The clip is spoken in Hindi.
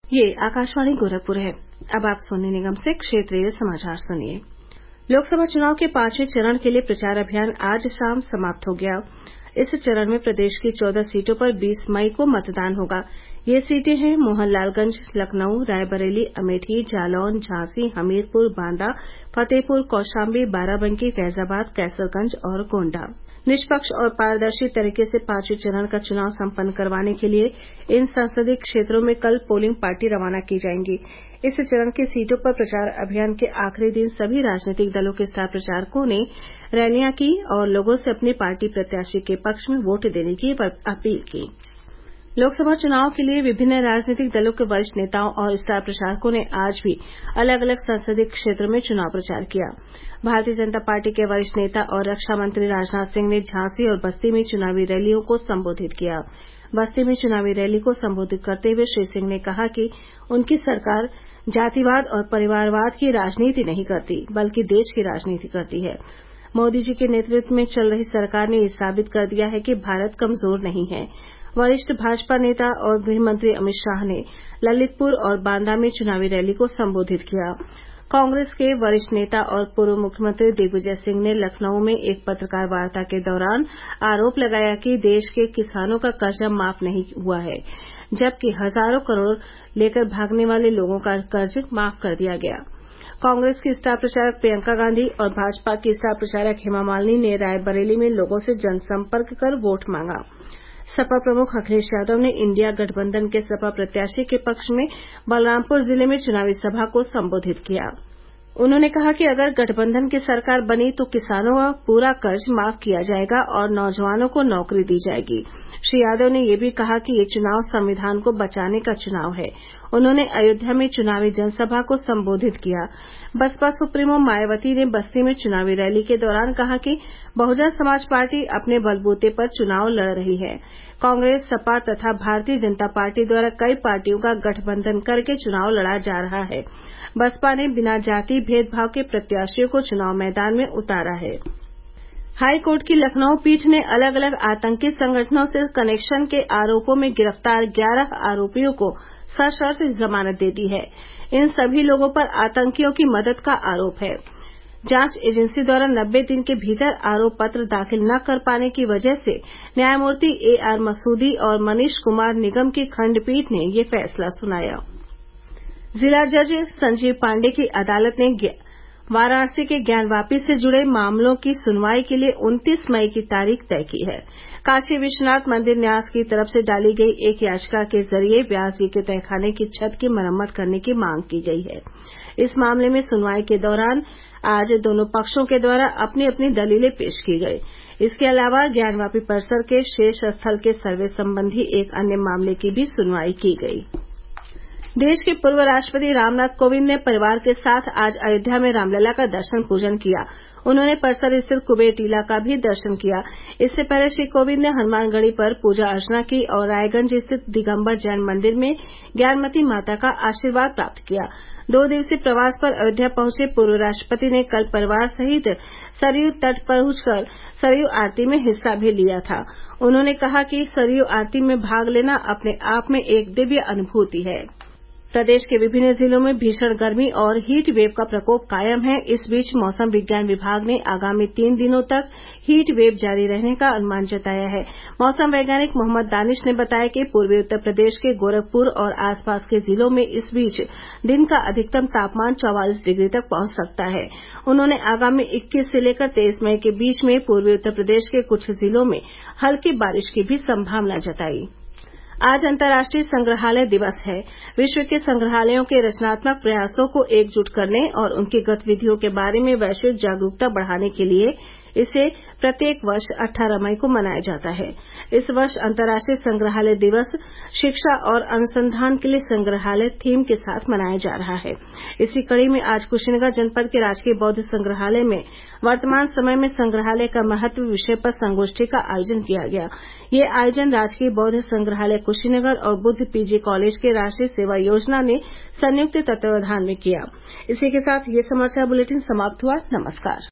ये आकाशवाणी गोरखपुर है। अब आप सोनी निगम से क्षेत्रीय समाचार सुनिए। लोकसभा चुनाव के 5वें चरण के लिए प्रचार अभियान आज शाम समाप्त हो गया। इस चरण में प्रदेश की 14 सीटों पर 20 मई को मतदान होगा। ये सीटें हैं मोहनलालगंज, लखनऊ, रायबरेली, अमेठी, जालौन, झांसी, हमीरपुर, बांदा, फतेहपुर, कौशाम्बी, बाराबंकी, फैजाबाद, कैसरगंज और गोण्डा। निष्पक्ष और पारदर्शी तरीके से 5वें चरण का चुनाव संपन्न करवाने के लिए इन संसदीय क्षेत्रों में कल पोलिंग पार्टी रवाना की जाएंगी। इस चरण की सीटों पर प्रचार अभियान के आखिरी दिन सभी राजनीतिक दलों के स्टार प्रचारकों ने रैलियां की और लोगों से अपनी पार्टी प्रत्याशी के पक्ष में वोट देने की अपील की। लोकसभा चुनाव के लिए विभिन्न राजनीतिक दलों के वरिष्ठ नेताओं और स्टार प्रचारकों ने आज भी अलग अलग संसदीय क्षेत्रों में चुनाव प्रचार किया। भारतीय जनता पार्टी के वरिष्ठ नेता और रक्षा मंत्री राजनाथ सिंह ने झांसी और बस्ती में चुनावी रैलियों को संबोधित किया। बस्ती में चुनावी रैली को संबोधित करते हुए श्री सिंह ने कहा कि उनकी सरकार जातिवाद और परिवारवाद की राजनीति नहीं करती, बल्कि देश की राजनीति करती है। मोदी जी के नेतृत्व में चल रही सरकार ने ये साबित कर दिया है कि भारत कमजोर नहीं है। वरिष्ठ भाजपा नेता और गृहमंत्री अमित शाह ने ललितपुर और बांदा में चुनावी रैली को संबोधित किया। कांग्रेस के वरिष्ठ नेता और पूर्व मुख्यमंत्री दिग्विजय सिंह ने लखनऊ में एक पत्रकार वार्ता के दौरान आरोप लगाया कि देश के किसानों का कर्जा माफ नहीं हुआ है, जबकि हजारों करोड़ लेकर भागने वाले लोगों का कर्ज माफ कर दिया गया। कांग्रेस की स्टार प्रचारक प्रियंका गांधी और भाजपा की स्टार प्रचारक हेमा मालिनी ने रायबरेली में लोगों से जनसंपर्क कर वोट मांगा। सपा प्रमुख अखिलेश यादव ने इंडिया गठबंधन के सपा प्रत्याशी के पक्ष में बलरामपुर जिले में चुनावी सभा को संबोधित किया। उन्होंने कहा कि अगर गठबंधन की सरकार बनी तो किसानों का पूरा कर्ज माफ किया जाएगा और नौजवानों को नौकरी दी जाएगी। श्री यादव ने यह भी कहा कि ये चुनाव संविधान को बचाने का चुनाव है। उन्होंने अयोध्या में चुनावी जनसभा को संबोधित किया। बसपा सुप्रीमो मायावती ने बस्ती में चुनावी रैली के दौरान कहा कि बहुजन समाज पार्टी अपने बलबूते पर चुनाव लड़ रही है। कांग्रेस, सपा तथा भारतीय जनता पार्टी द्वारा कई पार्टियों का गठबंधन करके चुनाव लड़ा जा रहा है। बसपा ने बिना जाति भेदभाव के प्रत्याशियों को चुनाव मैदान में उतारा है। हाई कोर्ट की लखनऊ पीठ ने अलग अलग आतंकी संगठनों से कनेक्शन के आरोपों में गिरफ्तार 11 आरोपियों को सशर्त जमानत दे दी है। इन सभी लोगों पर आतंकियों की मदद का आरोप है। जांच एजेंसी द्वारा 90 दिन के भीतर आरोप पत्र दाखिल न कर पाने की वजह से न्यायमूर्ति AR मसूदी और मनीष कुमार निगम की खंडपीठ ने ये फैसला सुनाया। जिला जज संजीव पांडे की अदालत ने वाराणसी के ज्ञानवापी से जुड़े मामलों की सुनवाई के लिए 29 मई की तारीख तय की है। काशी विश्वनाथ मंदिर न्यास की तरफ से डाली गई एक याचिका के जरिए व्यास जी के तहखाने की छत की मरम्मत करने की मांग की गई है। इस मामले में सुनवाई के दौरान आज दोनों पक्षों के द्वारा अपनी अपनी दलीलें पेश की गई। इसके अलावा ज्ञानवापी परिसर के शेष स्थल के सर्वे संबंधी एक अन्य मामले की भी सुनवाई की गई। देश के पूर्व राष्ट्रपति रामनाथ कोविंद ने परिवार के साथ आज अयोध्या में रामलला का दर्शन पूजन किया। उन्होंने परिसर स्थित कुबेर टीला का भी दर्शन किया। इससे पहले श्री कोविंद ने हनुमानगढ़ी पर पूजा अर्चना की और रायगंज स्थित दिगंबर जैन मंदिर में ज्ञानमती माता का आशीर्वाद प्राप्त किया। 2 दिवसीय प्रवास पर अयोध्या पहुंचे पूर्व राष्ट्रपति ने कल परिवार सहित सरयू तट पहुंचकर सरयू आरती में हिस्सा भी लिया था। उन्होंने कहा कि सरयू आरती में भाग लेना अपने आप में एक दिव्य अनुभूति है। प्रदेश के विभिन्न जिलों में भीषण गर्मी और हीट वेव का प्रकोप कायम है। इस बीच मौसम विज्ञान विभाग ने आगामी 3 दिनों तक हीट वेव जारी रहने का अनुमान जताया है। मौसम वैज्ञानिक मोहम्मद दानिश ने बताया कि पूर्वी उत्तर प्रदेश के गोरखपुर और आसपास के जिलों में इस बीच दिन का अधिकतम तापमान 44 डिग्री तक पहुंच सकता है। उन्होंने आगामी 21 से लेकर 23 मई के बीच में पूर्वी उत्तर प्रदेश के कुछ जिलों में हल्की बारिश की भी संभावना जताई। आज अंतर्राष्ट्रीय संग्रहालय दिवस है। विश्व के संग्रहालयों के रचनात्मक प्रयासों को एकजुट करने और उनकी गतिविधियों के बारे में वैश्विक जागरूकता बढ़ाने के लिए इसे प्रत्येक वर्ष 18 मई को मनाया जाता है। इस वर्ष अंतर्राष्ट्रीय संग्रहालय दिवस शिक्षा और अनुसंधान के लिए संग्रहालय थीम के साथ मनाया जा रहा है। इसी कड़ी में आज कुशीनगर जनपद के राजकीय बौद्ध संग्रहालय में वर्तमान समय में संग्रहालय का महत्व विषय पर संगोष्ठी का आयोजन किया गया। ये आयोजन राजकीय बौद्ध संग्रहालय कुशीनगर और बुद्ध पीजी कॉलेज के राष्ट्रीय सेवा योजना ने संयुक्त तत्वावधान में किया। इसी के साथ ये समाचार बुलेटिन समाप्त हुआ। नमस्कार।